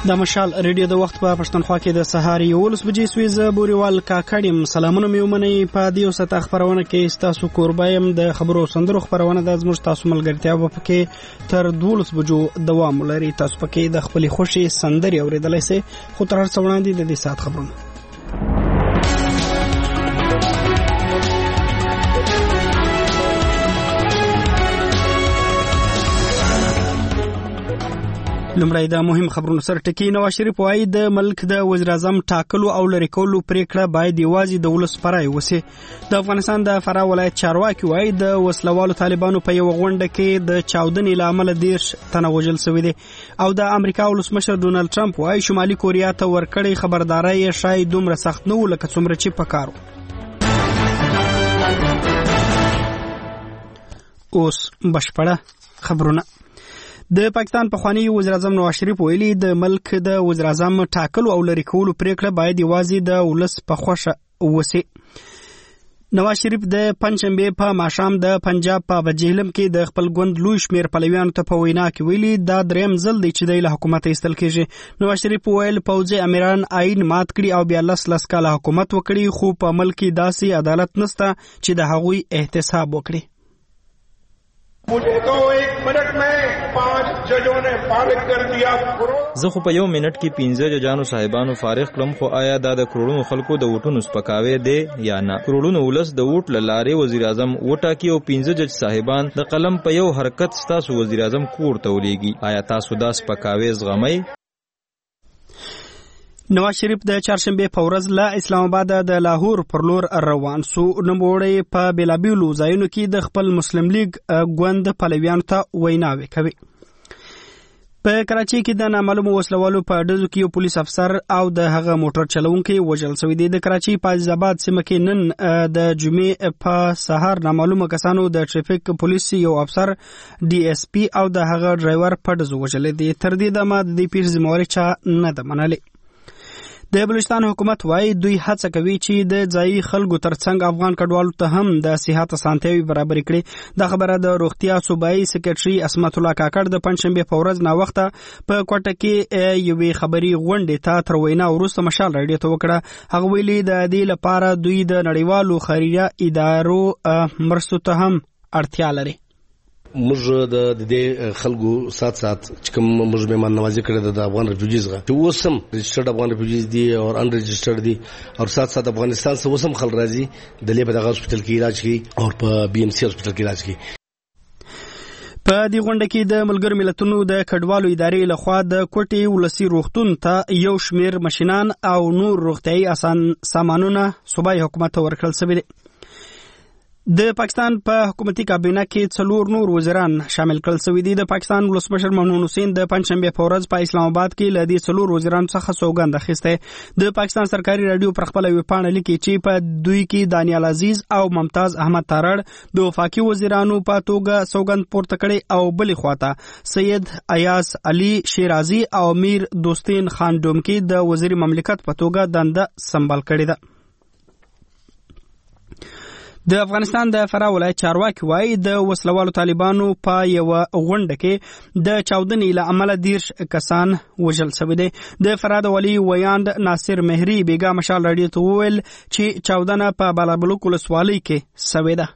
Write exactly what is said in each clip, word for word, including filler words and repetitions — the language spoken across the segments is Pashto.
د مشال ریډیو د وخت په پښتونخوا کې د سهار یولس بجې سویزه بوريوال کاکړم سلامونه مې ومني په دې وسه خبرونه کې تاسو قربایم د خبرو سندرو خبرونه د زموږ تاسو ملګرتیا په کې تر دولس بجو دوام لري. تاسو پکې د خپل خوشي سندري اوریدلای شئ خو تر هر څه وړاندې د دې سات خبرونه. لمړی د مهم خبرونو سره ټکی نواز شریف وايي د ملک د وزیر اعظم ټاکلو او لری کولو پریکړه باید یوازې د ولس پرای وسی. د افغانستان د فراه ولایت چارواکي وايي د وسلوالو طالبانو په یو غونډه کې د چاودنې لامل دیرش تنه وژل شوی دی او د امریکا ولسمشر ډونالد ټرمپ وايي شمالي کوریا ته ورکړی خبرداري شاید دومره سخت نه ولکه څومره چې پکارو. اوس بشپړه خبرونه. د پاکستان پخوانی وزیر اعظم نواز شریف ویلي د ملک د وزیر اعظم ټاکلو او لری کولو پریکړه باید یوازې د ولس په خوښه وسی. نواز شریف د پنځمبه په ماشام د پنجاب په وجهلم کې د خپل ګوند لوی شمیر پلویانو ته په وینا کې ویلي دا دریم ځل دی چې د حکومت ایستل کېږي. نواز شریف ویل پوځي امیران آئین مات کړي او بیا لس لس کاله حکومت وکړي خو په ملک داسې عدالت نشته چې د هغوی احتساب وکړي. मुझे तो एक मिनट में पांच जजों ने फारिग कर दिया. زه خو په یو منټ کې پنځه ججانو صاحبانو فارغ کړم خو آیا دا د کروڑونو خلکو د ووټونو سپکاوی دی یا نه؟ کروڑونو ولس د ووټ لاره وزیر اعظم وټاکي او پنځه جج صاحبان د قلم په یو حرکت ستاسو وزیر اعظم کور ته ولېږي. آیا تاسو دا سپکاوی زغمئ؟ نواز شریف د چهارشنبه په ورځ له اسلام آباد د لاهور پر لور روان سو. نوموړی په بیلابیلو ځایونو کې د خپل مسلم لیگ ګوند پلویانو ته ویناوې کوي. په کراچۍ کې د نامعلومو وسلوالو په ډزو کې یو پولیس افسر او د هغه موټر چلونکي وژل شوی دی. د کراچۍ په عزیزآباد سیمه کې نن د جمعې په سهار نامعلومو کسانو د ټریفیک پولیس یو افسر ډي اس پی او د هغه ډرایور په ډزو وژل دي. تر دې دمه د دې پیر ذمہواري چا نه ده منلې. د بلوچستان حکومت وايي دوی هڅه کوي چې د ځایي خلکو ترڅنګ افغان کډوالو ته هم د صحت اسانتیاوي برابر کړي. دا خبره د روغتیا صوبایي سکرټري اسمت الله کاکړ د پنځشنبه په ورځ نا وخته په کوټه کې یوې خبري غونډې ته تر وینا وروسته مشال راډیو ته وکړه. هغه ویلي د دې لپاره دوی د نړیوالو خیریه ادارو مرستو ته هم اړتیا لري. موږ د دې خلکو سات سات چې کوم موږ مهمان نوازي کړې د افغان ریفیوجیز غا چې وسم رجسټرډ افغان ریفیوجیز دي او ان رجسټرډ دي او سات سات افغانستان څخه وسم خل راځي د لیبه دغه هسپتال کې علاج کوي او په بي ام سي هسپتال کې علاج کوي. په دې غونډه کې د ملګر ملتونو د کډوالو ادارې لخوا د کوټي ولسی روغتون ته یو شمیر ماشينان او نور روغتيایي اسان سامانونه صوبایي حکومت ورکړل شوی دي. د پاکستان په حکومتي کابینه کې څلور نور وزیران شامل کړل شوي دي. د پاکستان ولسمشر ممنون حسین د پنځشنبه په ورځ په اسلام آباد کې له دې څلور وزیرانو څخه سوګند اخیسته. د پاکستان سرکاري رادیو پر خپل ویبپاڼه لیکي چې په دوی کې دانیال عزیز او ممتاز احمد تارړ د وفاقي وزیرانو په توګه سوګند پورته کړي او بلې خواته سید ایاز علي شیرازي او امیر دوستین خان ډومکی د وزیر مملکت په توګه دنده سمبال کړي ده. د افغانستان د فراه ولایت چارواکي وايي د وسلوالو طالبانو په یو غونډه کې د چاودنې له امله دیرش کسان وژل شوي دي. د فراه د ولي ویاند ناصر مهري بیګا مشال راډیو ته وویل چې چاودنه په بالابلوک ولسوالۍ کې شوې ده.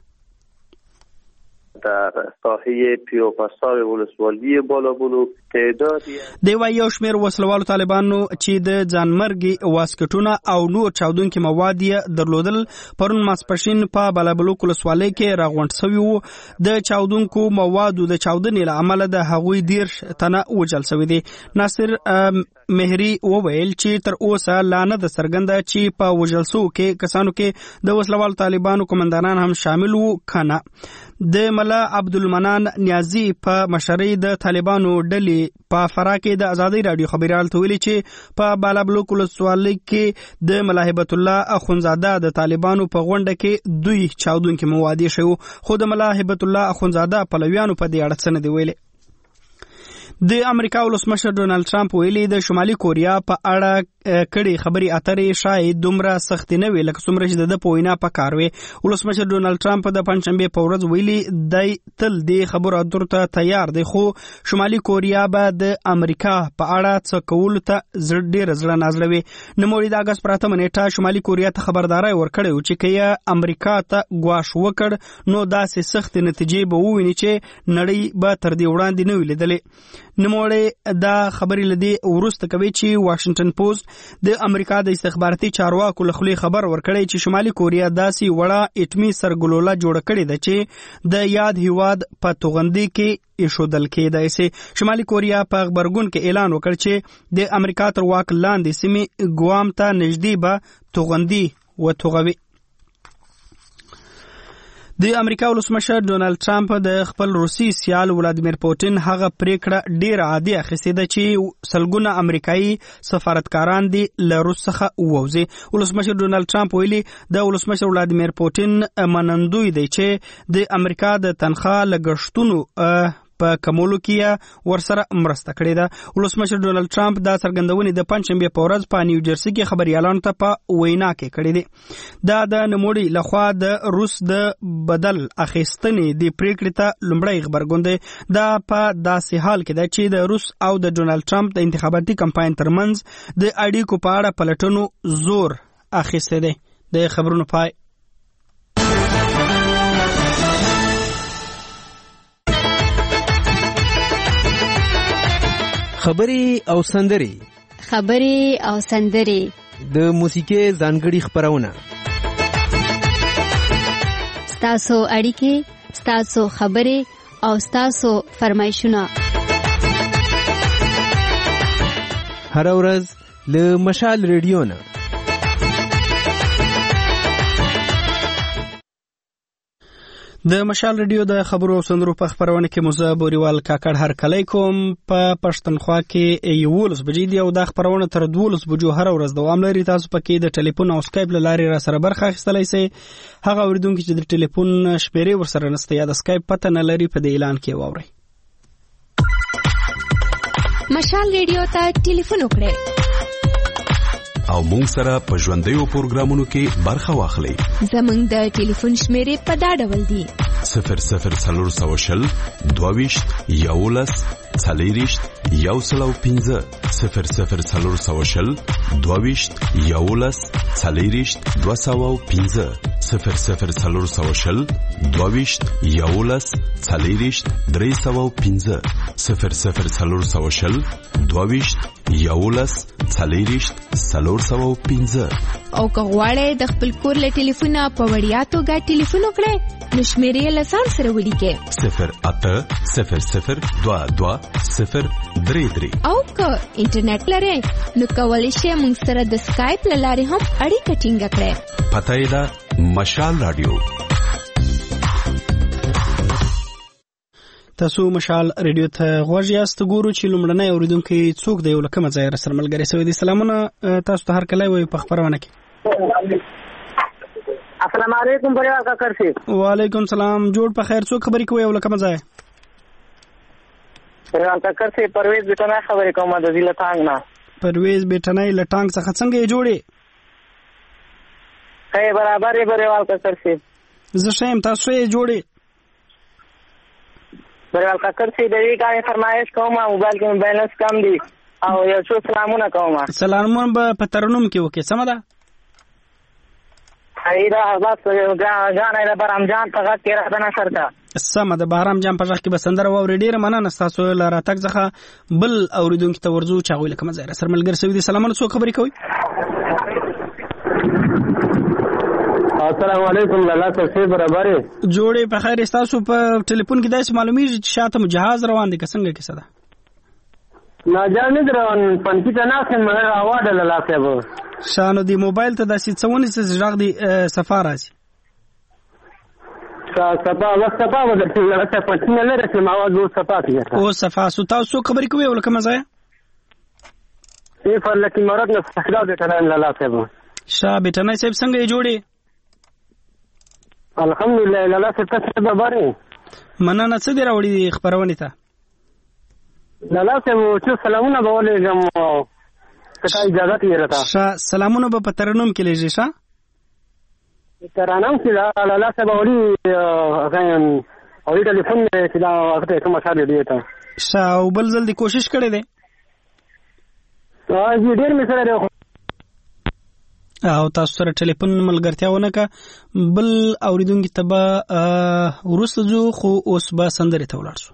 در ساحه پیوپستار ولسوالی بالابلوک تعدادی دی وايي یو شمیر وسلوالو طالبانو چې د ځانمرګي واسکټونه او نور چاودونکي مواد یې درلودل پرون ماسپښین په بالابلوک ولسوالۍ کې راغونډ شوي وو. د چاودونکو موادو د چاودنې له امله د هغوی دیرش تنه وژل شوي دي. ناصر مهري وویل چې تر اوسه لا نه ده څرګنده چې په وژل شوو کې کسانو کې د وسلوالو طالبانو قومندانان هم شامل وو که نه. د ملا عبدالمنان نیازی په مشرۍ د طالبانو ډلې په فراه کې د ازادۍ راډیو خبريال ته ویلي چې په بالابلوک ولسوالۍ کې د ملا هبت الله اخونزاده د طالبانو په غونډه کې دوی چاودونکي مواد شو خو د ملا هبت الله اخونزاده پلویانو په دې اړه څه نه دی ویلي. د امریکا ولسمشر ډونالد ټرمپ ویلي د شمالي کوریا په اړه کړي خبري اترې شاید دومره سخت نه وي لکه څومره چې د پوینا په کار وي. ولسمشر ډونالد ټرمپ د پنځشنبه په ورځ ویلي دی تل د خبرو اترو ته تیار دی، خو شمالي کوریا به د امریکا په اړه څه کولو ته ډېر زړه نازلوي. نوموړي د اګست پر اتمه نیټه شمالي کوریا ته خبرداري ورکړې و چې که امریکا ته ګواښ وکړ نو داسې سخت نتیجې به وویني چې نړۍ به تر دې وړاندې نه وي لیدلې. نوموړي دا خبرې لدی ورسته کوي چې واشنگټن پوسټ د امریکا د استخباراتي چارواکو له خولې خبر ورکړی چې شمالي کوریا داسې وړه اټمي سرګلوله جوړه کړې ده چې د یاد هیواد په توغندي کې ایښودل کېدای شي. شمالي کوریا په خبرګون کې اعلان وکړ چې د امریکا تر واک لاندې سیمې ګوام ته نږدې به توغندي وتوغوي. د امریکا ولسمشر ډونالد ټرمپ د خپل روسي سیال ولادیمیر پوتین هغه پریکړه ډیره عادي اخیستې ده چې سلګونه امریکایي سفارتکاران دي له روس څخه ووځي. ولسمشر ډونالد ټرمپ ویلي د ولسمشر ولادیمیر پوتین منندوی دی چې د امریکا د تنخوا لګښتونو په کمولو کې ورسره مرسته کړې ده. ولسمشر ډونالد ټرمپ دا څرګندونې د پنځشنبه په ورځ په نیو جرسي کې خبريالانو ته په وینا کې کړې ده. دا د نوموړي لخوا د روس د بدل اخیستنې د پریکړې ته لومړی خبرګون دی. دا په داسې حال کې ده چې د روس او د ډونالد ټرمپ د انتخاباتي کمپاین ترمنځ د اړیکو په اړه پلټنو زور اخیسته دی. د خبرونو پای. خبري او سندري خبري او سندري د موسیقي ځانګړي خبرونه ستاسو اړیکې ستاسو خبري او ستاسو فرمایشونه هر ورځ له مشال ریډیو نه. د مشال ریډیو د خبرو او سندرو په خبرونه کې موزه بوريوال کاکړ هر کلی کوم په پښتونخوا کې یولس بجې دی او د خبرونه تر دولس بجو هر ورځ دوام لري. تاسو پکې د ټلیفون او سکایپ لاري را سره برخه اخیستلای شئ. هغه اوریدونکو چې د ټلیفون شمیرې ورسره نسته یا د سکایپ پته نه لري په دې اعلان کې واوري. مشال ریډیو ته ټلیفون وکړئ او مونږ سره په ژوندیو پروګرامونو کې برخه واخلئ. زمونږ د ټلیفون شمیرې په دا ډول دي: صفر صفر څلور سوه شل دوهویشت یولس څلېرویشت یو سل او پنځه صفر صفر څلور سوه شل دوهویشت یولس څلېرویشت دوه سوه او پنځه صفر صفر څلور سوه شل دوهویشت یولس څلېرویشت درې سوه او پنځه صفر صفر څلور سوه شل دوهویشت یولس څلېرویشت څلور سوه او پنځه. او که غواړئ د خپل کور له ټلیفونه په وړیا توګه ټلیفون وکړئ نو شمیرې له ځان سره ولیکئ: صفر اته صفر صفر دوه دوه صفر درې درې. او که انټرنیټ لرئ نو کولی شئ موږ سره د سکایپ له لارې هم اړیکه ټینګه کړئ. پته یې ده مشال رادیو. تاسو مشال ریډیو ته غوږ یاست. ګورو چې لومړنی اوریدونکي څوک دی او له کومه ځایه سره ملګری شوی دی. سلامونه تاسو ته هر کله وي په خبرونه کې. السلام علیکم بریال کاکر سی. وعلیکم سلام. جوړ په خیر. څوک خبرې کوي او له کومه ځایه؟ بریال کاکر سی پرویز بیٹنای خبرې کوم د ضلع ټانګ نه. پرویز بیٹنای له ټانګ څخه څنګه یې جوړې؟ هي برابر یې بریال کاکر سی. زه شیم تاسو یې جوړې؟ بریال کاکر سی د دې کاري فرمایش کوم موبایل کې بیلنس کم دی او یو څو سلامونه کوم. سلامونه به په ترنم کې وکي. سم ده. ایدا بس جان ایدا برام جان په غږ کې راځنه سرتا. سم ده. بهرام جان په غږ کې به سندره واوري. ډیره مننه تاسو له راتګ څخه. بل اوریدونکو ته ورځو چې هغه لکه مزه سره ملګری سوي دي. سلامونه. څوک خبرې کوي؟ السلام علیکم. لالا څه برابر جوړې په خیر. تاسو په ټلیفون کې داسې معلومیږي چې شاته جهاز روان دي که څنګه کیسه ده؟ نه جان نه روان پنځه ته نه سم مې اواډه لالا صاحب شانو دی موبایل ته داسې څونی څه ځړغ دی سفار راځي. صفا وصفا ودرته لالا صاحب پنځه نه لري چې ماوازو صفا کیږي. او صفا سو تاسو خبرې کوي ولکه مزه ای پر لکه مراد نه فخرا دې ته لالا صاحب. شاه بیٹنای صاحب څنګه یې جوړې؟ الحمدلله لالا صاحب څه خبره؟ مننه. څه دی راوړي خبرونه ته؟ لالا صاحب چې سلامونه به ولېږم څه اجازه یې راته ښه سلامونه به په ترنم کې لېږي ښه ترنم چې لاله صاحب اوري هغه اوري ټلیفون چې دا هغه ته کومه صاحب دی ته ښه او بل ځل دې کوشش کړی دی ها ډېر مې سره دی او تاسو سره ټلیفون ملګرتیا ونه کا بل اوریدونکو ته به ورسته ځو خو اوس به سندرې ته ولاړ شو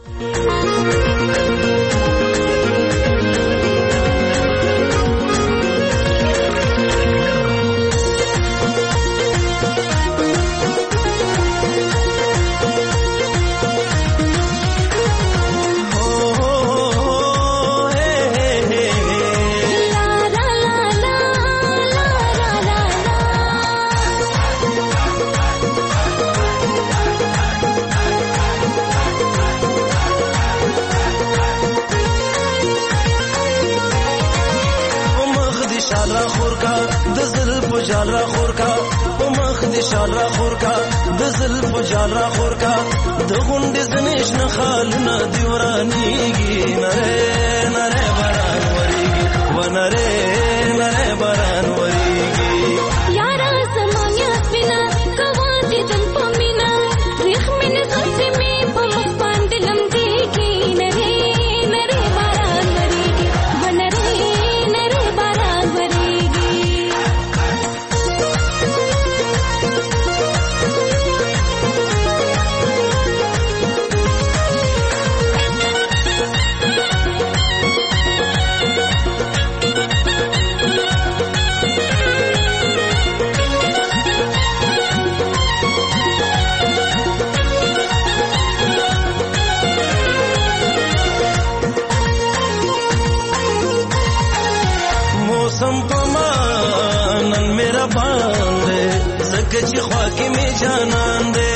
جال را خور کا په مخ دې شال را خور کا د زلف جال را خور کا د غونډې زنیش نه خالونه دی ورانیږي نره نره باران وریږي و نره نره باران وریږي یارا زمانیا بنا کواتې دن پمینا ریخ من زلفې می په مخ باندې لمدېږي نره نره باران وریږي و نره نره باران وریږي موسم پمانن میرا باندې زکه چې خوا کې می جانان دې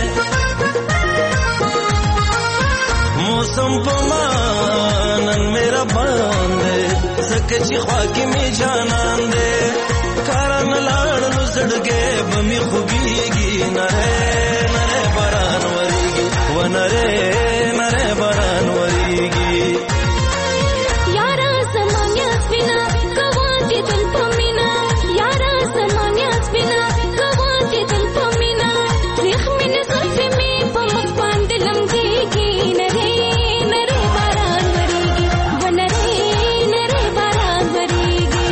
موسم پمانن میرا باندې زکه چې خوا کې می جانان دې کارن لاړ نو زړګې بمي خوږيږي نره نره باران وریږي و نره نره باران وریږي یارا زمانیا بنا کواتې دن پمینا یارا زمانیا بنا کواتې دن پمینا ریخ من زلفې می په مخ باندې لمدېږي نره نره باران وریږي و نره نره باران وریږي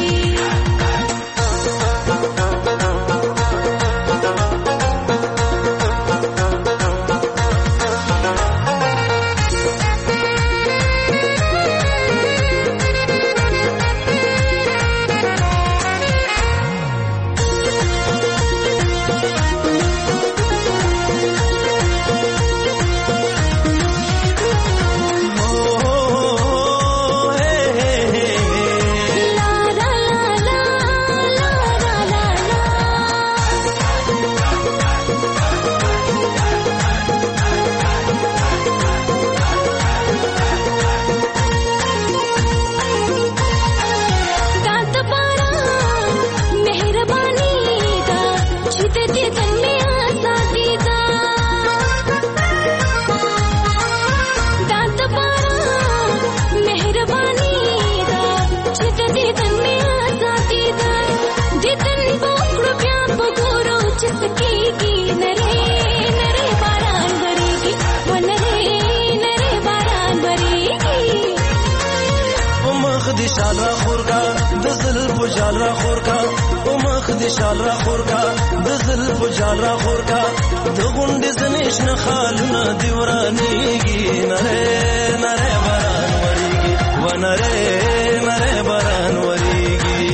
شال را خور کا د زلف جال را خور کا او مخ دې شال را خور کا د زلف جال را خور کا د غونډې زنیش نه خالونه دی ورانیږي نره نره باران وریږي و نره نره باران وریږي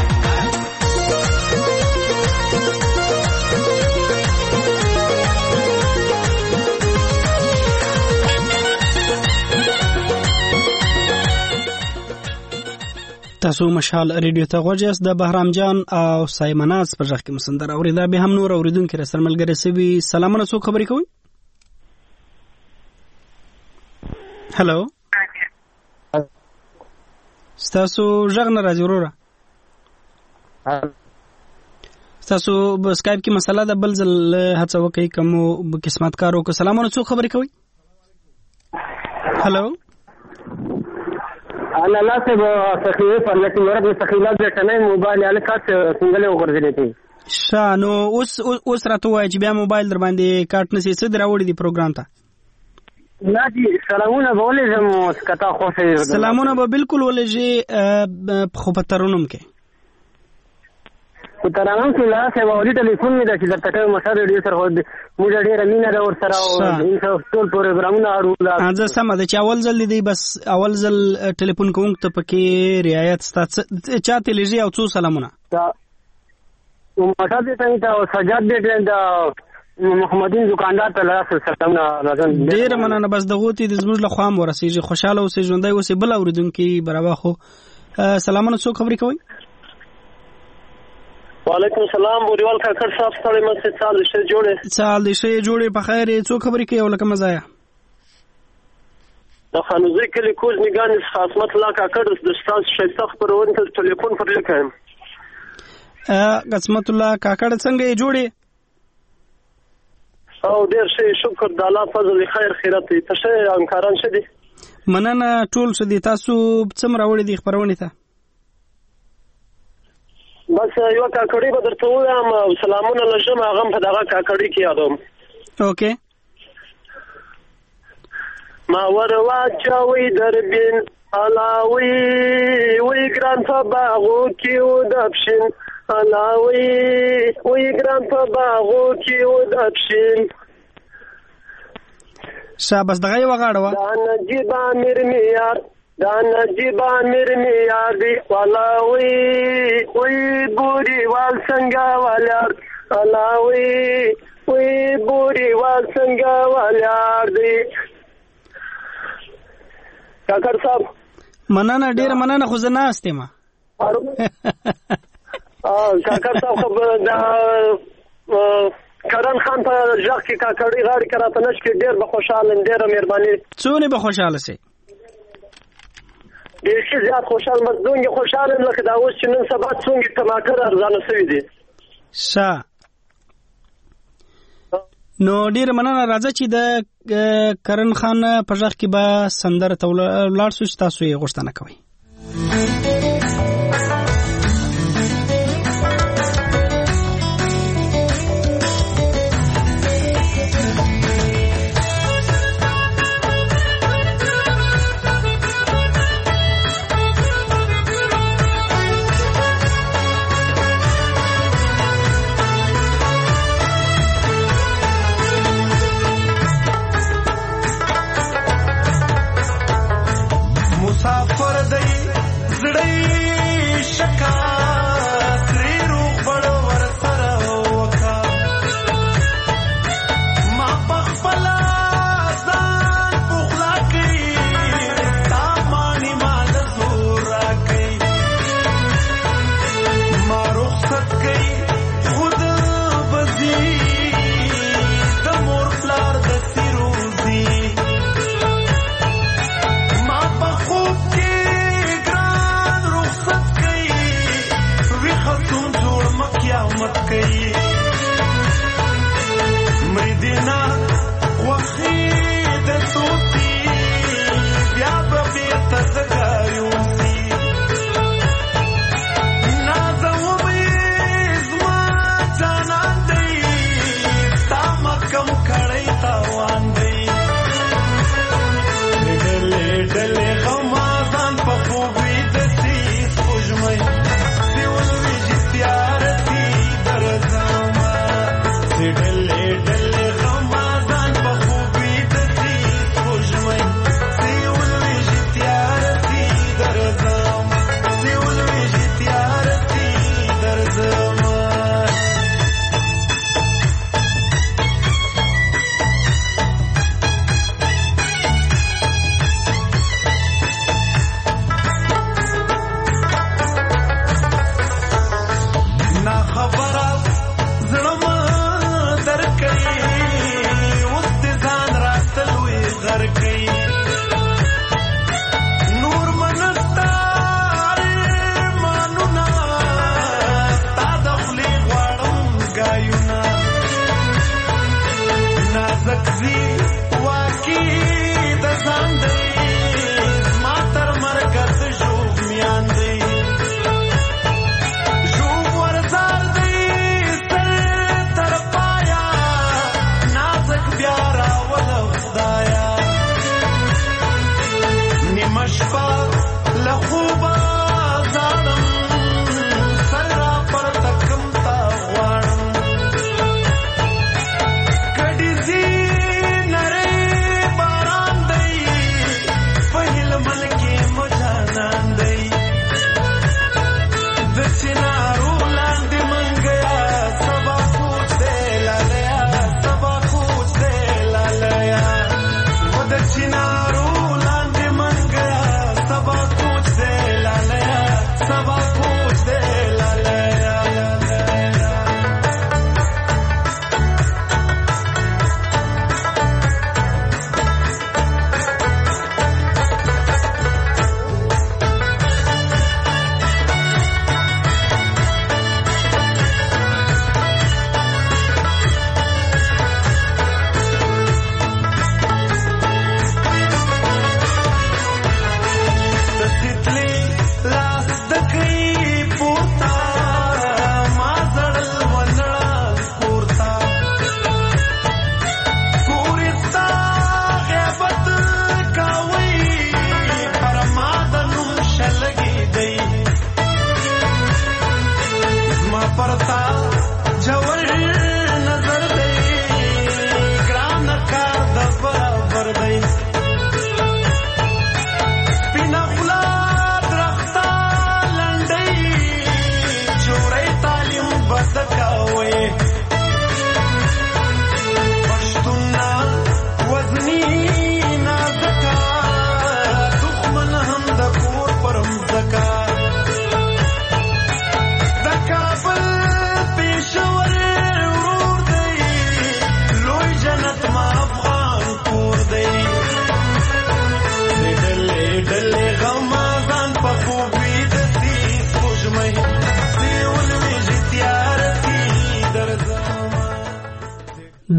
تاسو مشال ریډیو ته غوږیاست د بهرام جان او سایمناز په ځخ کې مسندر اوریدا به هم نور اوریدونکو رسل ملګری سوي سلامونه څوک خبرې کوي هالو تاسو ژغ نه راځي وروره تاسو په سکایپ کې مسله ده بل ځل هڅه وکړئ کوم قسمت کارو کو سلامونه څوک خبرې کوي هالو الله الله سے سخی پر لکه مراد سخیلات د کنه موبایل الکات څنګه وګرځیدې دي شا نو اوس اوس راته وای چې بیا موبایل در باندې کارت نسی څه دراوړي دی پروګرام ته نه دي سلامونه بولې زمو کتا خو سه سلامونه به بالکل ولېږي خو په ترونم کې په ترانم کې لا سه ووري ټلیفون می د چې درته کوم مسله ډیر سره موږ ډیر مینه دا ور سره او ان ټول پروګرامونه اړول انځه سم ده چې اول ځل دی بس اول ځل ټلیفون کوم ته پکې رعایت ستاسو چاته لږی او څو سلامونه او ماته دې ته دا سجاد دې دا محمدین دکاندار ته لاس سلامونه راځم ډیر مننه بس دغه تی د زموږ له خوا ورسېږي خوشاله اوسې ژوندۍ اوسې بل اوریدونکو برابر خو سلامونه څو خبرې کوي وعلیکم السلام بوریوال کاکړ صاحب ستړي مې سال دې شه جوړې سال دې شه جوړې په خیر څو خبرې کوي ولکه مزایا د خانوزي کلی کوز میګان خاصمت لا کاکړ د استاد شیخ پرون ته ټلیفون پر لیکم ا قسمت الله کاکړ څنګه جوړې او ډیر شي شکر د الله فضل خیر خیرت ته شه انکاران شه دي مننه ټول شه دي تاسو څومره وړي دي خبرونه ته بس یو کاکړی به درته وایم او سلامونه لږم هغه په دغه کاکړی کې یادوم اوکې ما ور واچوي دربین علاوي وی ګران په باغو کې و دبشین علاوي وی ګران په باغو کې و دبشین شاباس دغه یو غاړه وا دا نجیب امیر میار دا نجیب امیر میار دی علاوي وی بوري وال څنګه والار علاوي وی بوري وال څنګه والار دی کاکړ صاحب مننه ډیر مننه خو زه ناستم اه کاکړ صاحب دا کرن خان په ځخ کې کاکړی غاړي کراته نش کې ډیر به خوشاله ډیر مهرباني څونه به خوشاله سي ډیر ښه زیات خوشاله مزدونګي خوشاله لکه دا اوس چې نن سبا څنګه ټماټر ارزانه شوی دي شا نو ډیر مننه راځه چې د کرن خان په ځخ کې به سندره ته ولاړ شو چې تاسو یې غوښتنه کوئ ما په خوب کې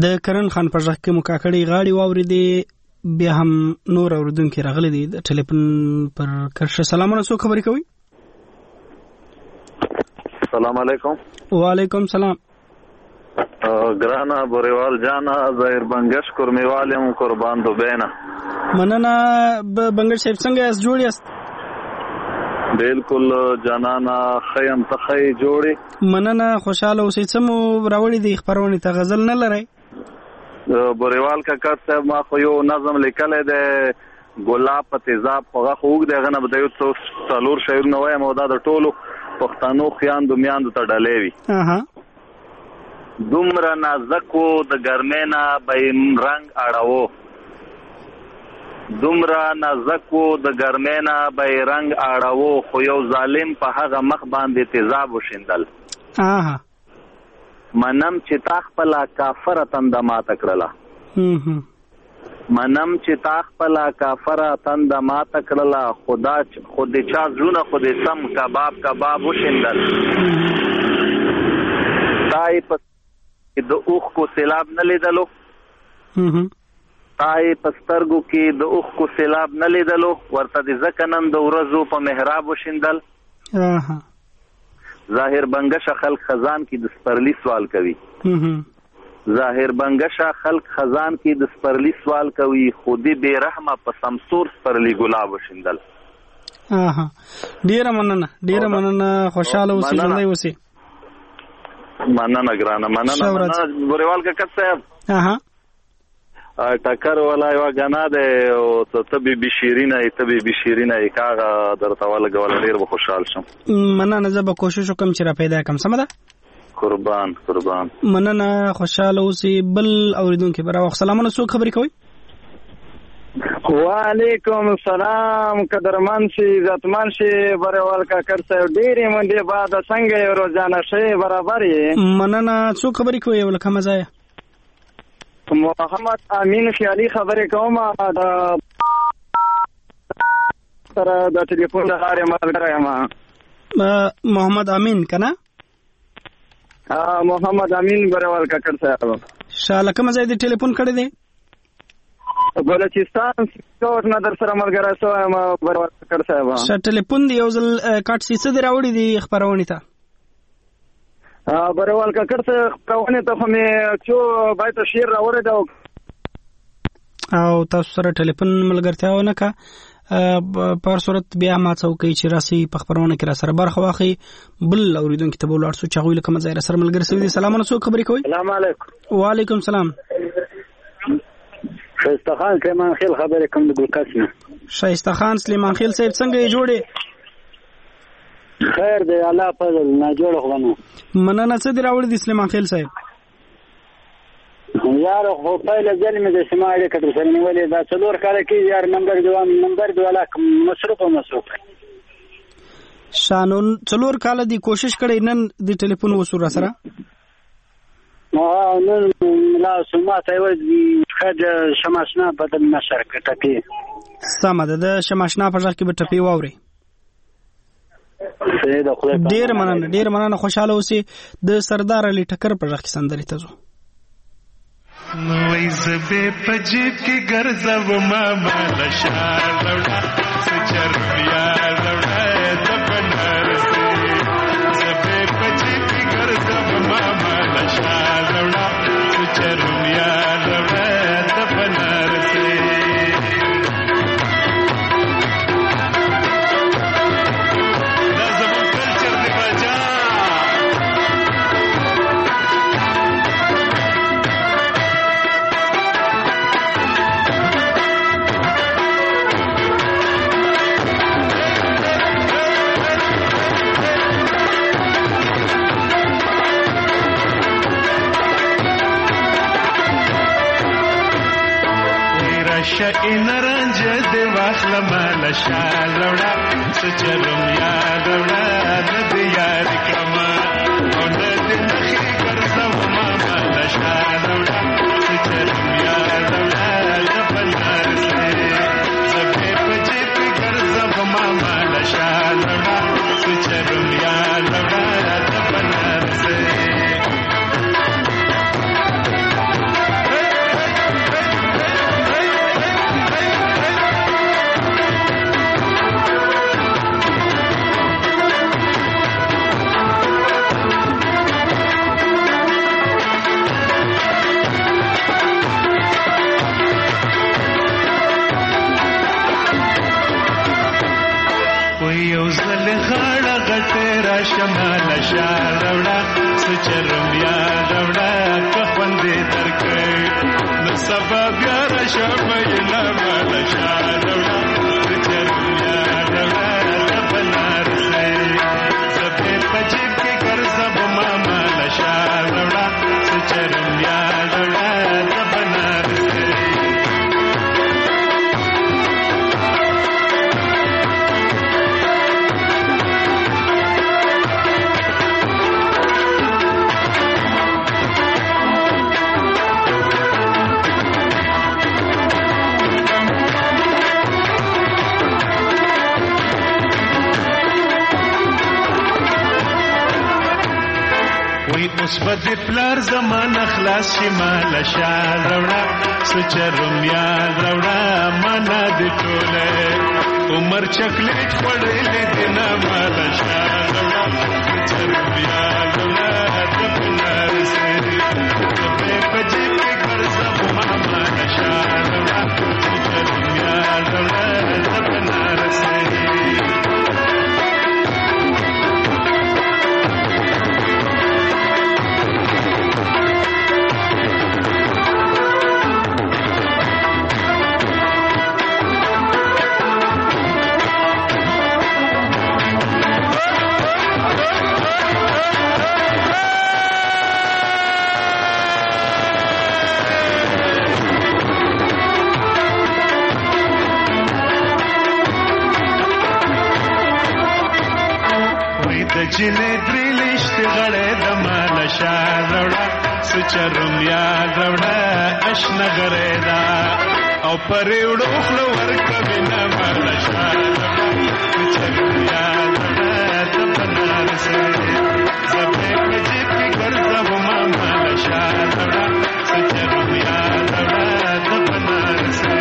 د کرن خان په ځخ کې مکاکړی غاړي واوریدي بیا هم نور اوردونکو راغلي دي د ټلیفون پر کرشه. سلامونه، څو خبرې کوي؟ السلام علیکم. وعلیکم سلام. ګرانا بوریوال جانا ظاهر بنگش کورمیوالم قربان دو بینا. مننه بنگش صاحب، څنګه یاست؟ جوړ یاست؟ بالکل جانانا خیم تخی جوړی. مننه، خوشاله اوسئ. څه مو راوړي دي خبرونه ته؟ غزل نه لرئ؟ بوریوال کاکا صاحب ما خو یو نظم لیکلی دی ګلاب په تیزاب خوغه خوږ دی، هغه نه به د یو څو څلور شعرونه وایم او دا د ټولو پښتنو خویندو میندو ته ډالۍ وي. دومره نازکو د ګرمۍ نه به یې رنګ اړوو، دومره نازکو د ګرمۍ نه به یې رنګ اړوو، خو یو ظالم په هغه مخ باندې تیزاب وشیندل. منم چې تا خپله کافره تنده ماته کړله، منم چې تا خپله کافره تنده ماته کړله، خو د چا زړونه خو د سم کباب کباب وشیندل. تا یې په د اوښکو سیلاب نه لیدلو، تا یې په سترګو کې د اوښکو سیلاب نه لیدلو، ورته د ځکه نن د ورځو په محراب وشیندل. ظاهر بنگشه خلق خزان کې د سپرلی سوال کوي، ظاهر بنگشه خلق خزان کې د سپرلی سوال کوي، خودی بے رحمه په سمسور سپرلی ګلاب وشیندل. ډیره مننه، ډیره مننه، خوشاله اوسئ، ژوندی اوسئ. مننه ګرانه، مننه مننه بوریوال کاکا صاحب. ټکر والا یو غنا ده او ته بي بي شیرینه ته بي بي شیرینه کاغه درته ولګول، ډیر به خوشحال شم. مننه، زه به کوشش وکم چې را پیدا کم. سم ده، قربان قربان. مننه، خوشاله اوسئ. بل اوریدونکو برا وخت سلامونه، څوک خبرې کوي؟ وعلیکم السلام. قدرمن شي عزتمن شي بوریوال کاکا صاحب، ډېرې منډې بعد څنګه یې روزانه شي برابر یې؟ مننه، څوک خبرې کوي؟ ولکه مزه محمد امین خیالي خبرې کوم د سره د ټلیفون د لارې ملګری یم. محمد امین کنه؟ محمد امین بوریوال کاکا صاحب. شاله کوم ځای د ټلیفون کړی دی؟ بلوچستان کوټ نه در سره ملګری شوی یم بوریوال کاکا صاحب. ښه، ټلیفون دی یو ځل کټ سي څه دې راوړي دي خپرونې ته؟ بوریوال کاکا صاحب خپرونې ته خو مې څو بیته شعر راوړی دی او تاسو سره ټلیفون ملګرتیا ونه کړه. په هر صورت بیا ما څه وکړئ چې راسئ په خپرونه کې را سره برخه واخلئ. بل اورېدونکي ته به ولاړ شو چې هغوی له کومه ځای را سره ملګري شوي دي. سلامونه، څوک خبرې کوي؟ سلام علیکم. وعلیکم سلام. شایسته خان سلیمان خیل خبرې کوم د ګلکس نه. شایسته خان سلیمان خیل صاحب، څنګه یې جوړې؟ خیر دی، الله فضل، نه جوړ خو نه. مننه، څه دې راوړي دي سلیمان خیل صاحب؟ یار خو پایله ځل مې د سیما اړیکه تر سره نیولې، دا څلور کاله کې یار نمبر دوام نمبر دوله مصروف او مصروف شانون څلور کاله دی کوشش کړی نن د ټلیفون وسو را سره. ما نن لا سمات ایو خد شماشنا بدل نشر کټکی. سم ده، د شماشنا په ځای کې به ټپی واوري. ډیر مننه، ډیر مننه، خوشاله اوسئ. د سردار علي ټکر په ځای کې سندري ته ځو. نوې زبې پجیب کې ګرځو ما مال شاه لوړا سچر بیا لوړا د بنارسي زبې پجیب کې ګرځو ما مال شاه لوړا سچر بیا لوړا د بنارسي شئن رنج دی واخل مال شاه لوړا سچرم یا لوړا د یار کما او د نخي ګرځو ما مال شاه لوړا سچرم یا لوړا د بنارسي زبې پجې په ګرځو ما مال شاه لوړا سچرم یا لوړا د بنارسي زل غاړه غټه را شمال شال راوړه سچرم یا راوړه کفندې درکې نو سبب یا را شمال مال شال راوړه سچرم یا راوړه بنارسې سبه پجیب کې ګرځب ما مال شال راوړه سچرم یا راوړه بنارسې اوس بد پلار زمان خلاص شي مال شال راوړه سچرم یا راوړه معنا د ټوله عمر چاکلیټ خوړلې دنا مال شال راوړه سچرم یا راوړه د بنارسې په پجې کې ګرځم ما مال شال راوړه سچرم یا راوړه د بنارسې جنې درې لشت غړې د مال شال راوړه سچرم یا راوړه اشنا غړې دا او پرې وړو خلو ورکوي نه مال شال راوړه سچرم یا راوړه د بنارسې زبې پجې کې ګرځم ما مال شال راوړه سچرم یا راوړه د بنارسې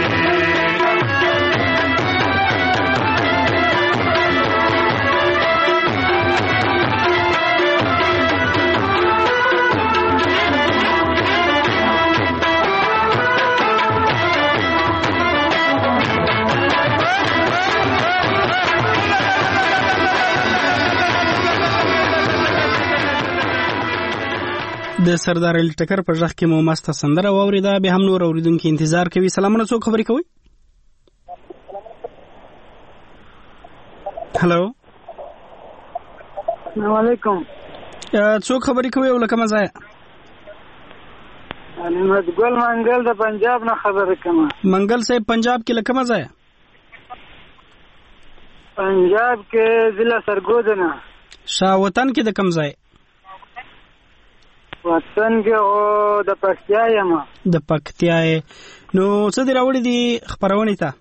د سردار علي ټکر په ځخ کې مو مسته سندره واوریده به هم نور اوریدونکو انتظار کوي. سلامونه، څوک خبرې کوي؟ هلو السلام علیکم. څوک خبرې کوي او لکه مزه؟ احمد ګل منګل د پنجاب نه خبرې کوم. منګل صاحب پنجاب کې لکه مزه؟ پنجاب کې ضلع سرګود نه. شاه وطن کې د کوم ځای؟ وطن کې او د پکتیا یم. د پکتیا. نو څه دی راوړی دی خبرونه ته؟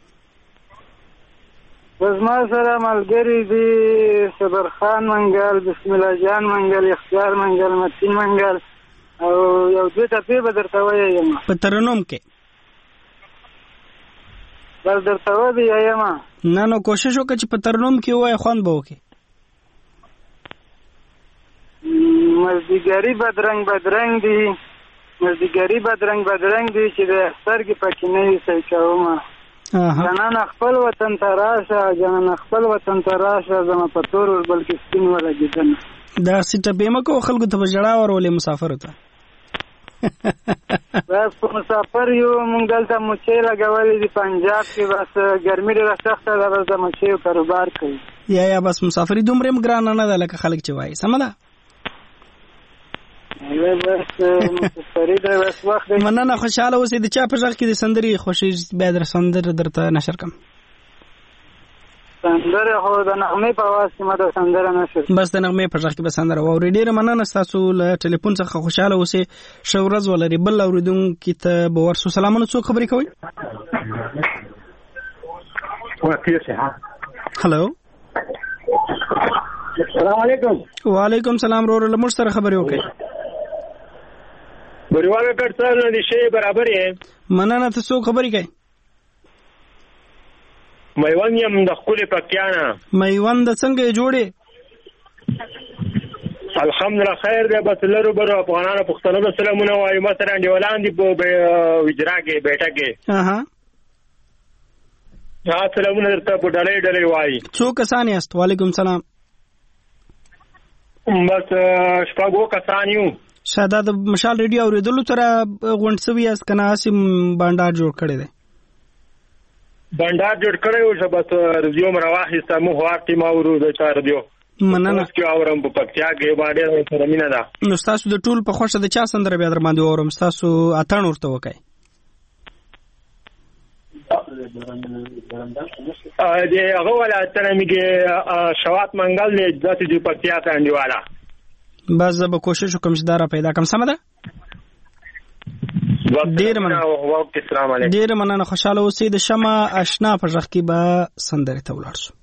بس ما سره ملګری دی صبر خان منګل، بسم الله جان منګل، اختیار منګل، متین منګل او یو دوه ټپې به درته وایم. په ترنوم کې بل درته وایم. نه نو کوشش وکړه چې په ترنوم کې وای خوان به وکړي. مزدیګری بدرنګ بدرنګ دی، مزدیګری بدرنګ بدرنګ دی چې د سترګې پکې نه وي صحیح کومه. جانان خپل وطن ته راشه، جانان خپل وطن ته راشه، زما په تور بلکې سپین ولګېدنه. دا سیټه به مکو خلکو ته بجړا ورولې مسافر ته. بس په مسافر یو مونږ دلته مچې لګولې دي پنجاب کې، بس ګرمي ډېره سخته ده، بس د مچیو کاروبار کوي. یا یا بس مسافري دومره هم ګرانه نه ده لکه خلک چې وایي. سمه ده؟ مننه، خوشحاله اوسئ. د چا په غږ کې د سندرې خوښي بیا در سندره درته نشر کړم. سندره خو د نغمې په आवाज کې ماته سندره نشر. بس د نغمې په غږ کې به سندره واوري. ډېره مننه ستاسو له ټلیفون څخه. خوشحاله اوسئ، ښه ورځ ولرئ. بل اوریدونکي ته به ورسو. سلامونه، څوک خبرې کوي؟ هلو السلام علیکم. وعلیکم سلام. ورور له موږ سره خبرې وکړئ. بریواله کړه نه دي شی برابر یې. مننه. ته څوک خبرې کوي؟ میوند یم د خپل پکیانه. میوند څنګه جوړې؟ الحمدلله خیر دی. بس لرو برو افغانانو پښتنو سلامونه وایي. مثلا دیولان دی په وجرا کې بیٹا کې. اها ها سلامونه درته په ډلې ډلې وایي. څو کسان یاست؟ وعلیکم سلام. بس شپږ کسان یو. شاده د مشال ریډیو اوریدلو سره غونډ سوي یاست کنه اسیم بانډار جوړ کړی دی؟ بانډار جوړ کړی و چې بس رادیو مرواخیسته مو هوار ټیم اورو د چا رادیو. مننه. چې اورم په پکتیا کې باندې سره مینه ده. نو تاسو د ټول په خوښه د چا سندره بیا در باندې اورم تاسو اتن ورته وکای. ا دې هغه ولا اتن میګه شوات منګل دې ذاتي د پکتیا ته انډیواله. بس زه به کوشش وکم چې دا را پیدا کم. سمه ده؟ ډېر مننه. ډېر مننه. خوشاله اوسئ. د شمع اشنا په غږ کې به سندرې ته ولاړ شو.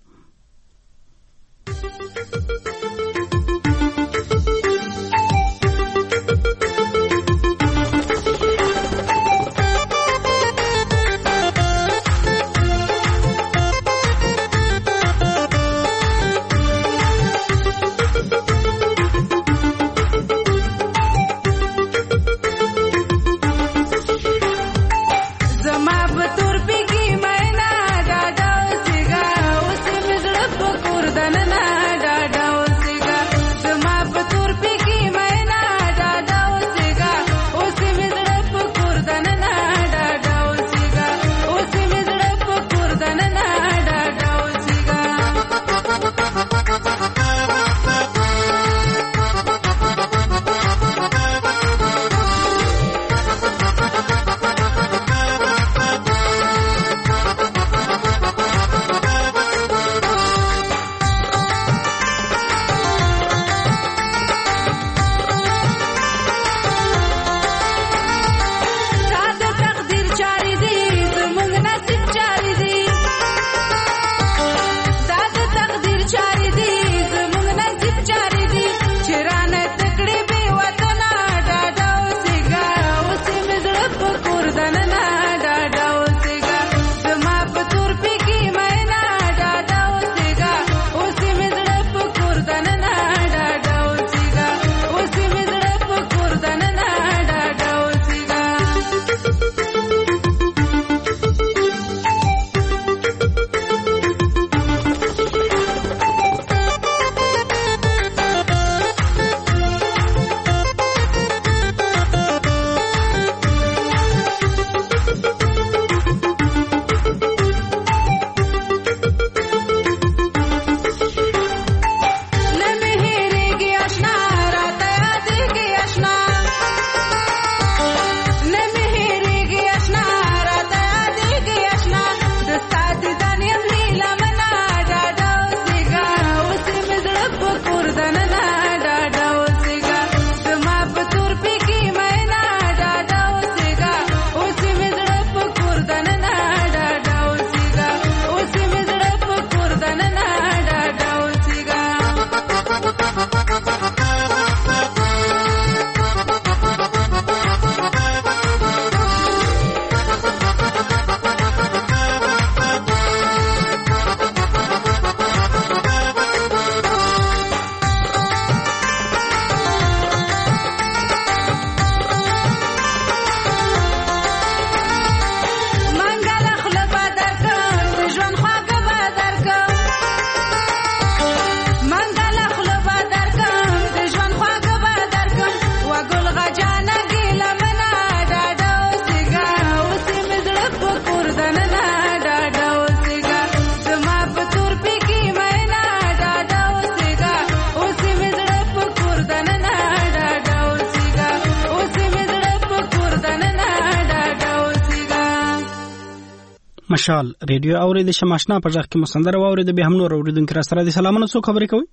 مشال ریډیو اورید شماشنا په ځخ کې مسندر و اورید به هم نور اوریدونکو را سره د سلامونه څو خبرې کوي.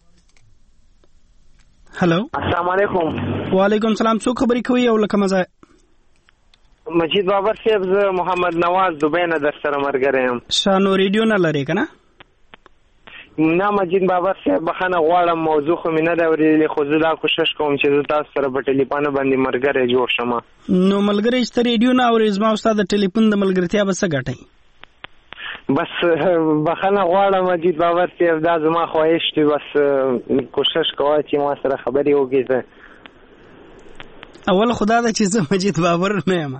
هلو السلام علیکم. وعلیکم السلام. څو خبرې کوي او لکه مزه مجید بابر صاحب ز محمد نواز دوبه نه در سره مرګره يم. شانو ریډیو نه لري کنه؟ نه مجید بابر صاحب بخنه غواړم موضوع خو مینه دا ورېلې خو زه دا کوشش کوم چې تاسو سره په ټلیفون باندې مرګره جوړ شم. نو ملګری چې ریډیو نه اورې زما استاد د ټلیفون د ملګرتیا بس غټي. بس بخنه غواړم مجید بابر صاحب دا زما خواهش دی بس کوشش کوه چې ما سره خبرې وکړې. اول خدا دا چې زه مجید بابر نه یم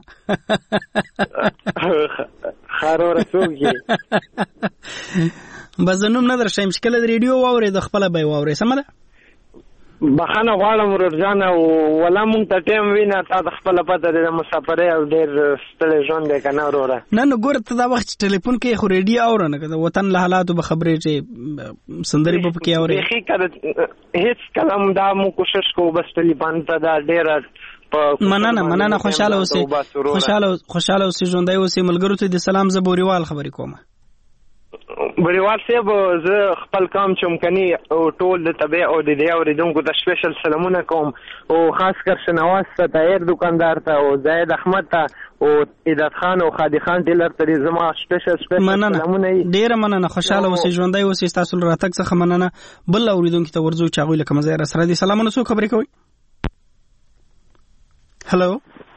خارو رسوږي بزنوم نه درشم چې کله د ریډیو واورې د خپل به واورې سم ده بخانه غواړم ورځان او ولا مونږ ته ټیم وینا تا د خپل پته د مسافرې او ډېر ستړي ژوند دی کنه وروره نه نو ګور ته دا وخت ټلیفون کې خو ریډیو اورنه کده وطن له حالاتو به خبرې چې سندري په کې اورې هیڅ کله هیڅ کلام دا مو کوشش کو بس ټلیفون ته دا ډېر مننه مننه خوشاله اوسې خوشاله خوشاله اوسې ژوندۍ اوسې ملګرو ته د سلام زبوريوال خبرې کوم بریوال صاحب زه خپل کام چمکني او ټول د تبع او د دی اوریدونکو ته سپیشل سلامونه کوم او خاص کر شنواز ته تایر دکاندار ته او زید احمد ته او عیدت خان او خادي خان ټیلر ته زما سپیشل سپیشل سلامونه ډیر مننه خوشاله اوسې ژوندۍ اوسې تاسو راتګ څخه مننه بل اوریدونکو ته ورځو چاغوي لکه مزه را سره دي سلامونه سو خبرې کوي هلو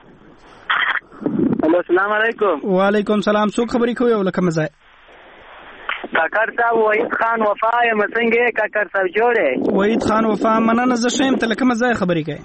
هلو السلام علیکم وعلیکم سلام سو خبرې کوي او لکه مزه کاکر صاحب وحید خان وفا یم څنګه کاکر صاحب جوړه وحید خان وفا مننه زه شیم ته لکه مزه خبرې کوي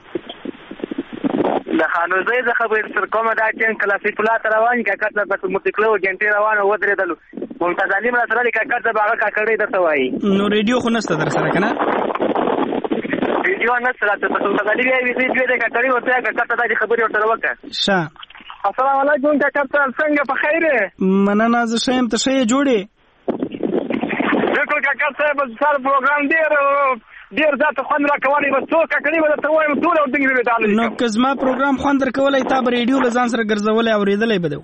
د خانوزې زه خبرې سر کوم دا چې کلاسیک پلا روان کاکر صاحب په موسیقلو جنټي روان و درېدل ممتاز علي را سره کاکر صاحب هغه کاکړې درته وایي نو ریډیو خو نشته در سره کنه ریډیو نشته راته ممتاز علي وی وی دې کاکړې ورته کاکر صاحب د خبرې ورته وکړه ښه السلام علیکم کاکر صاحب څنګه په خیره مننه زه شیم ته شې جوړې بالکل کاکر صاحب سره پروګرام ډیر ډیر ذات خوند را کوي بس څو کاکړي به ته وایم ټول او دغه به تعالی نو کزما پروګرام خوند در کولای تا به ریډیو لزان سره ګرځولای او ریدلای بده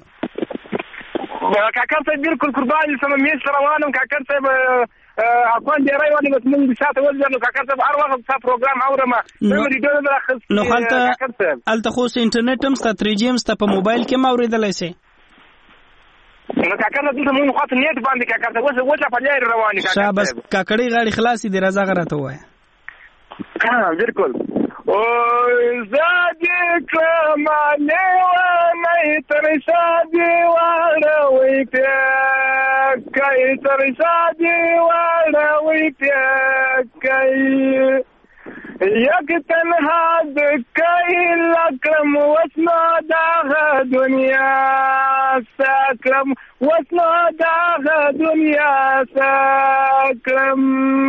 کاکر صاحب بالکل قرباني سم میز روانم کاکر صاحب اخوان دی راوړي بس موږ ساته ولځو کاکر صاحب هر وخت تا پروګرام اورم نو ریډیو راخص نو حالته الته خو انټرنیټ هم ست تری جی هم ست په موبایل کې ما اوریدلای سي نو کاکر نه ته مونږ خاطر نیټ باندې کاکر ته وځه وځه په لاري رواني کاکر صاحب بس کاکړي غاړي خلاصي دي راځه غره ته وای ها بالکل او زادي کمالې و نه تر شادي وړه وې ته کای تر شادي وړه وې ته کای یک تنها د کای لکم وسنا دا دنیا ساکرم وسنا دا دنیا ساکرم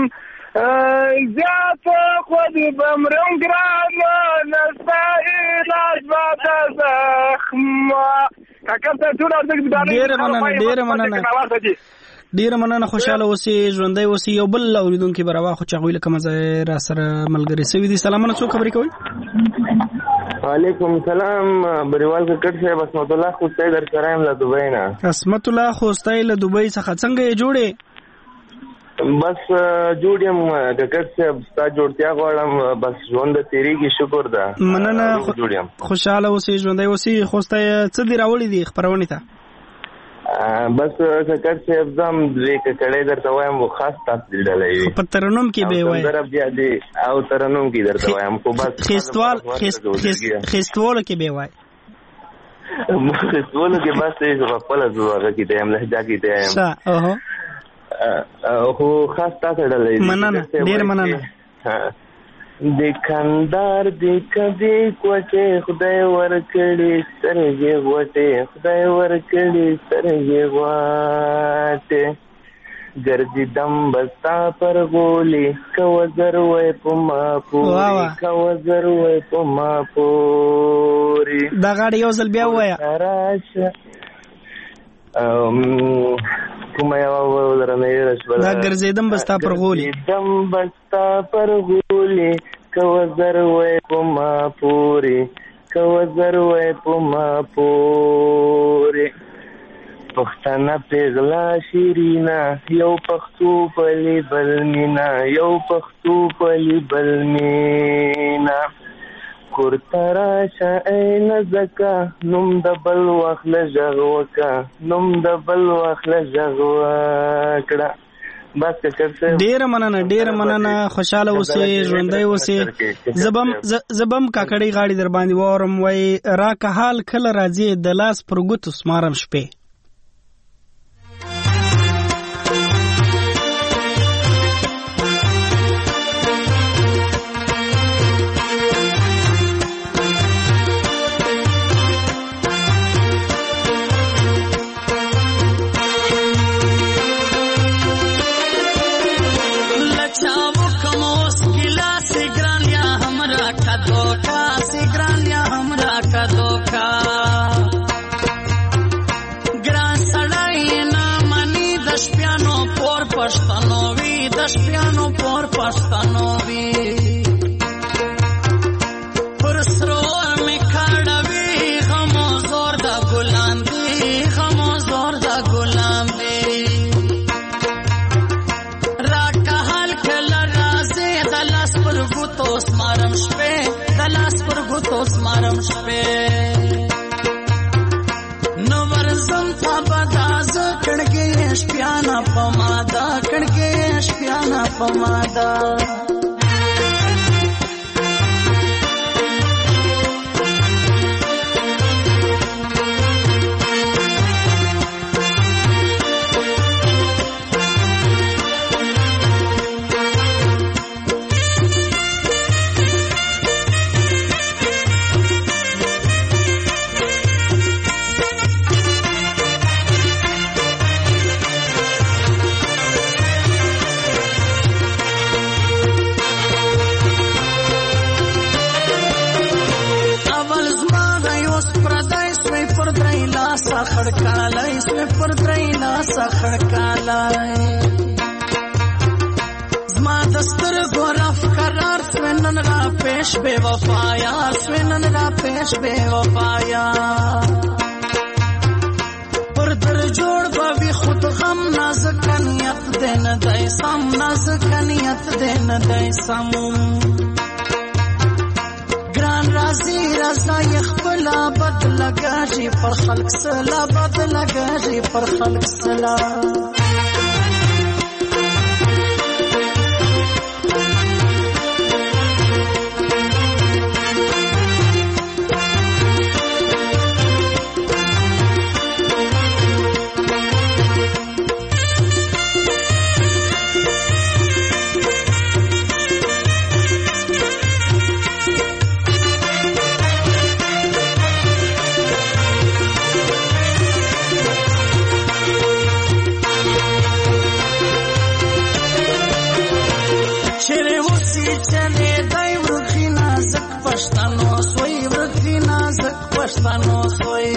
زیات خود بمرم گرانو نستا علاج بات زخم کاکر ته ټول ارزښت بدانه ډیر مننه ډیر مننه ډیر مننه خوشاله اوسې ژوندۍ اوسې یو بل اوریدونکو بروا خو چاغوي لکه مزه را سره ملګری سوي دي سلامونه څو خبرې کوي وعلیکم سلام بریوال کټ صاحب اسمت الله خوستای در سره یم له دوبۍ نه اسمت الله خوستای له دوبۍ څخه څنګه یې جوړې بس جوړ یم کټ صاحب ستا جوړتیا غواړم بس ژوند تیریږي شکر ده مننه خوشاله اوسې ژوندۍ اوسې خوستای څه دی راوړي دي خبرونه ته بس کټ صاحب زم دې کړه درته وایم خو خاص تاسو دلای په ترنم کې به وای درب بیا دې او ترنم کې درته وایم خو بس خستوال خستوال کې به وای خستوال کې بس دې خپل زوغه کې دیم لهجه کې دیم ښه اوه خو خاص تاسو دلای مننه ډیر مننه د کندار د کدي کوټه خدای ورکړي سرګي غوټه خدای ورکړي سرګي غوټه ګرځي دم بستا پر غولي کوزر وې پما پوري کوزر وې پما پوري دا غاړي یو ځل بیا وایا راشه ام کومه یو ولرنه راشبه دا ګرځیدم بستا پر غولي دم بستا پر غولي کوزر وې پما پوري کوزر وې پما پوري پښتنه پیغلا شیرینا یو پښتو پلی بل مینا یو پښتو پلی بل مینا کورترا شاین زکا نوم د بل واخله جغوکا نوم د بل واخله جغوکړه بس کړه ډیر مننه ډیر مننه خوشاله اوسې ژوندۍ اوسې زبم زبم کاکړی غاړي در باندې وورم وای را که حال کله راځي د لاس پرګوت سمارم شپې چاو کوم اوس ګلاس ګران یا همرا کا دوکا سی ګران یا همرا کا دوکا ګران سړی نه منی د شپانو پور پښتنو وی د شپانو پور پښتنو وی پر سرور می کاړوي غمو زور د ګلان دی غمو زور د ګلان دی را کحل کله رازه د لاس پر ګوتو سمارم شپه د لاس پر ګوتو سمارم شپه نو ورزم تا بداز کړګې شپانا پمادا کړګې شپانا پمادا खड़कालाई इसमें पर द्रैना सा खड़कालाई ज़मा दस्तर गोरफ करार स्वेनन रा पेश बेवफाया स्वेनन रा पेश बेवफाया पर दर जोड़ बावी खुद गम नाज़कनियत देन दैसम नाज़कनियत देन दैसम राजी रजा यखबला बद लगा जी पर खल्क सला बद लगा जी पर खल्क सला پښتنو سوی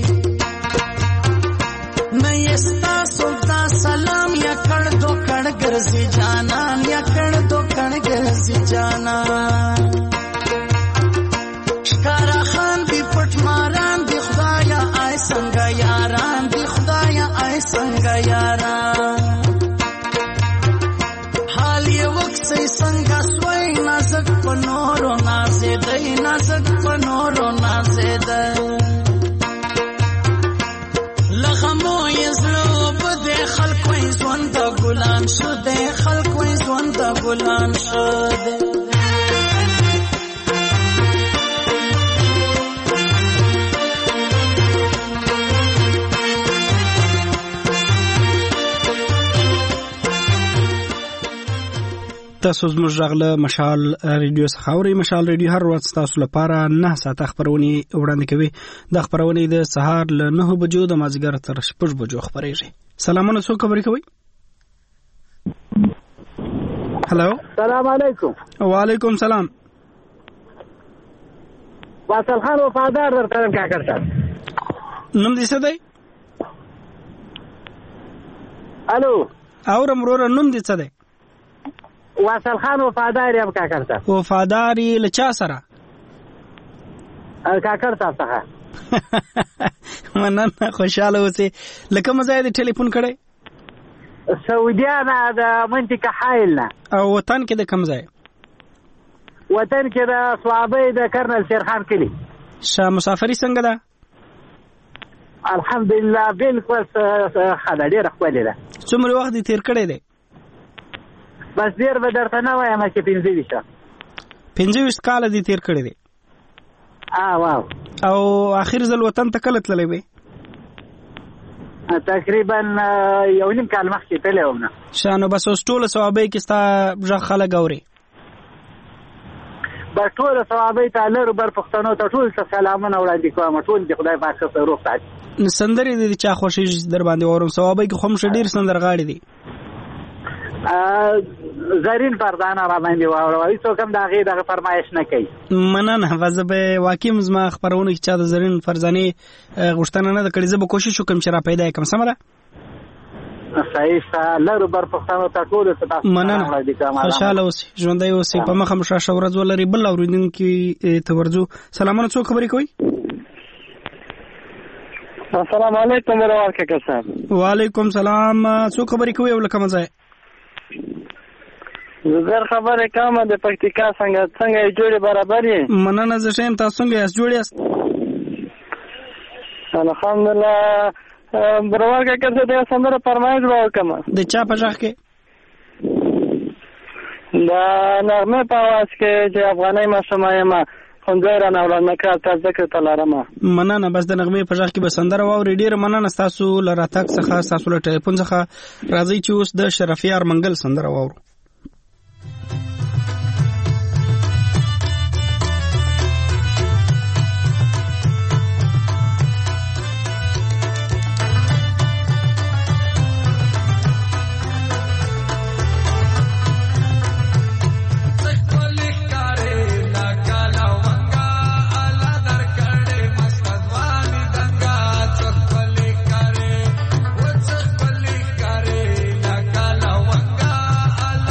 نه یستا سلطا سلام یا کړ دو کړ ګرځي جانان یا کړ دو کړ ګرځي جانان شکارا خان دی پټ ماران دی خدایا آی څنګه یاران دی خدایا آی څنګه یاران حال یې وکسي څنګه سوی نازک پنورو نازې دی نازک پنورو نازې دی لغمو یزلو بده خلکو ژوند د ګلان شو دی خلکو ژوند د ګلان شو دی تاسو زموږ غله مشال ریډیو څخه اورئ. مشال ریډیو هر ورځ تاسو لپاره نه ساعته خبرونه وړاندې کوي. د خبرونه د سهار له نه بجو د مازیګر تر شپږ بجو خبرېږي. سلامونه، څوک خبرې کوي؟ هلو، سلام علیکم. وعلیکم سلام. واصل خان وفادار درته کا کرتا نوم دې څه دی؟ الو، اورم وروره، نوم دې څه دی؟ واصل خان وفادار یم کا کرتا. وفاداری لچا سره؟ کا کرتا څخه. مننه، خوشاله اوسې. لکه مزه دې ټلیفون کړي؟ سعودیا نه، د منطقه حایل نه. او وطن کې د کوم ځای؟ وطن کې د صوابۍ د کرنل شیرخان کلی. شاه مسافری څنګه ده؟ الحمدلله بالکل ښه ده، ډېره ښکلې ده. څومره وخت دې تېر کړی دی؟ بس ډېر به درته نه وایم چې پنځه ویشته پنځه ویشت کاله دې تېر کړی دی. واو. او آخر ځل وطن ته کله تللی وې؟ تقریبا یو نیم کال مخکې تللی وم. نه ښه، نو بس اوس ټوله صوابۍ کې ستا غږ خلک اوري؟ بس ټوله صوابۍ ته لرو بر پښتنو ته ټول ته سلامونه وړاندې کوم. ټول دې خدای پاک ښه روغ ساتي. سندرې دې چا خوښېږي در باندې اورم؟ صوابۍ کې خو هم ښه ډېر سندرغاړي دي. زرین پردانه را باندې واوروه، هېڅوک هم د هغې دغه فرمایش نه کوي. مننه. زه به واقعي زما خپرونه کې چا د زرین فرزانې غوښتنه نه ده کړې. زه به کوشش وکړم چې را پیدا یې کړم. سمه ده؟ صحیح ستا لرو بر پښتنو ته ټولو ته تاسو مننه. خوشحاله اوسئ، ژوندی اوسئ، په مخه مو ښه ښه ورځ ولرئ. بل اورېدونکي ته ورځو. سلامونه، څوک خبرې کوئ؟ السلام علیکم ورحمة الله صاحب. وعلیکم سلام. څوک خبرې کوئ او له کومه ځای؟ زه خبرې کوم د پکتیکا څنګه څنګه یې جوړې برابر یې؟ مننه. زه ښه یم، تاسو څنګه یاست؟ جوړ یاست؟ الحمدلله. بروال کاکا زه د یو سندره فرمایش به وکړم. د چا په غږ کې؟ د نغمې په اواز کې چې افغانۍ ماشومه یم ښوونځی رانه وړاندې کړه تا زده کړې ته لرمه. مننه. بس د نغمې په غږ کې به سندره واورئ. ډېره مننه ستاسو له راتګ څخه، ستاسو له ټلیفون څخه. راځئ چې اوس د شرفیار منګل سندره واورو. Allah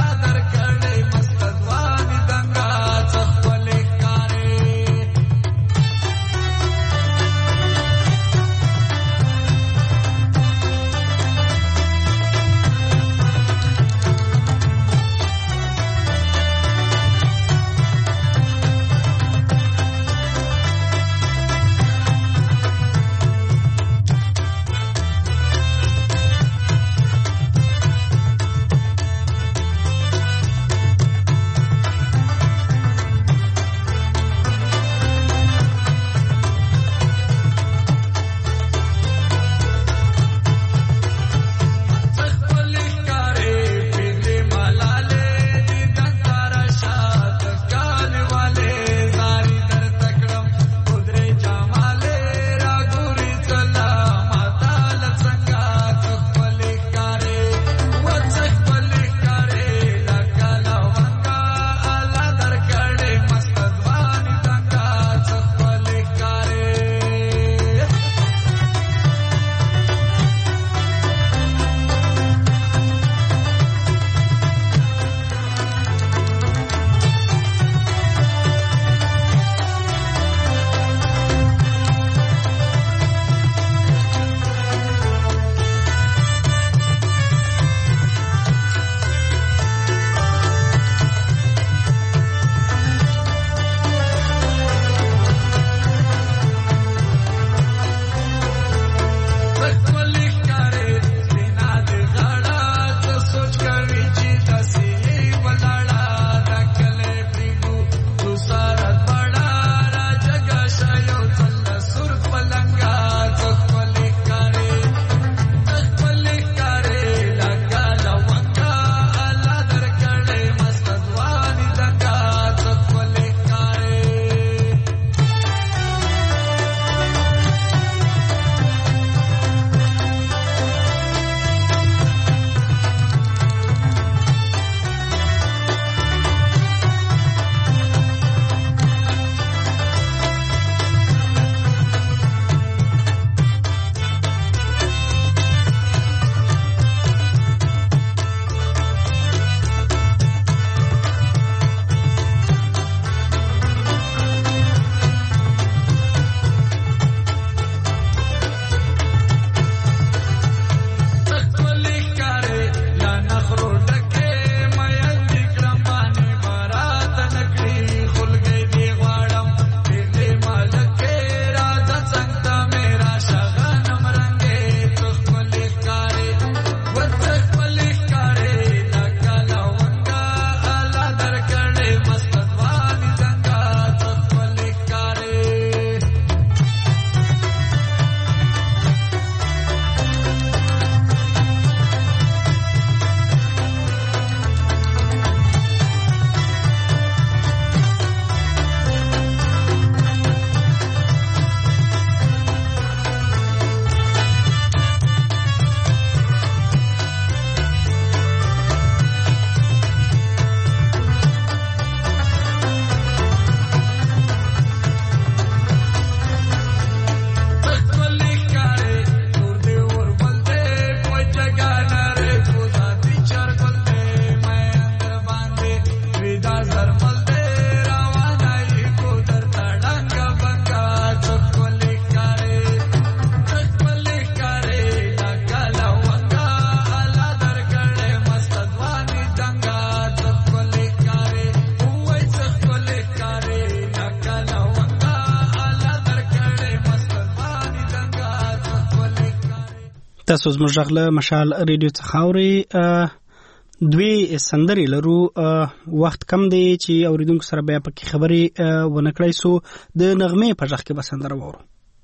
تاسو زموږ غږ له مشال ریډیو څخه اورئ. دوی سندرې لرو، وخت کم دی چې اوریدونکو سره بیا پکې خبرې ونه کړای سو. د نغمې په غږ کې به سندره واورو.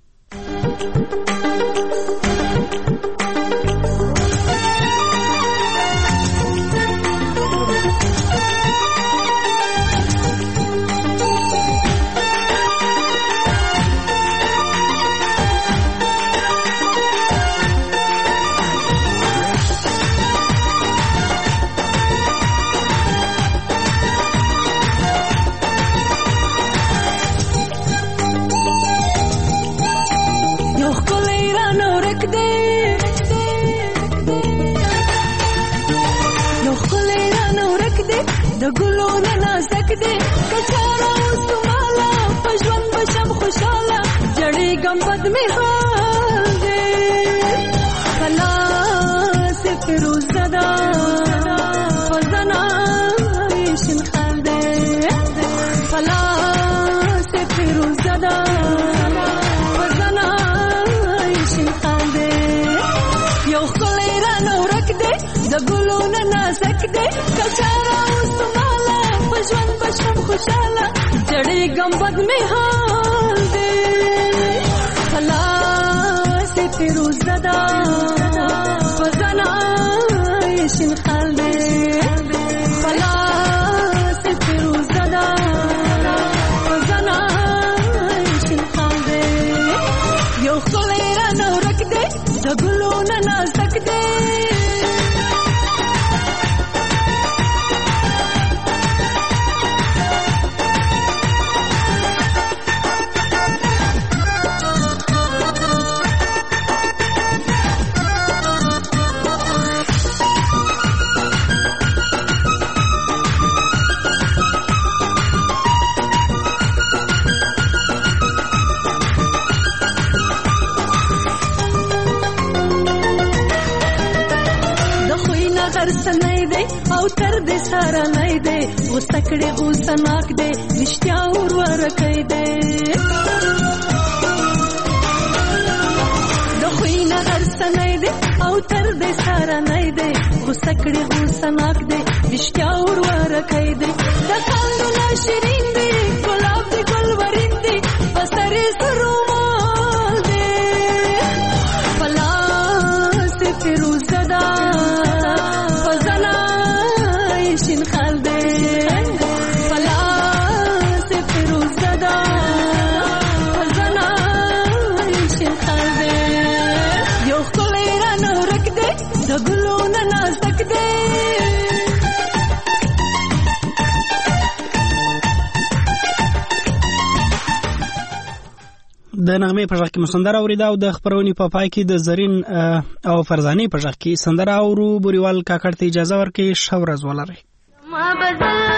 د ګلو نه نازک دی کچاره اوس مالا په ژوند بشم خوشاله جړېږم بد مې حال دی خلاص فیروز زده په زنا شین خال دی خلاص فیروز زده په زنا شین خال دی یو ښکلی رانه ورک دی د ګلو نه نازک دی کچاره ژوند بشم خوشاله جړېږم بد مې حال دی خلاص فیروز زده په زنا شین خال دی خلاص فیروز زده په زنا شین خال دی یو ښکلی رانه ورک دی د ګلو نه نازک دی او تر دې سره نه دی غوسه کړې غوسه ناک دی رښتیا ور ورکې دی د خوینه هرڅه نه دی او تر دې سره نه دی غوسه کړې غوسه ناک دی رښتیا ور ورکې دی د خندونه شیرین دی ګلاب دی ګلورین دی بسرې سرومال دی پلاس فیروز زده شین خال دی خلاص فیروز زده زنا شین خال دی یو ښکلی رانه ورک دی د ګلو نه نازک دی د نغمې په غږ کې مو سندره اورېده او د خپرونې په پای کې د زرین او فرزانې په غږ کې سندره اورو. بوریوال کاکړ ته اجازه ورکړئ. ښه ورځ ولرئ.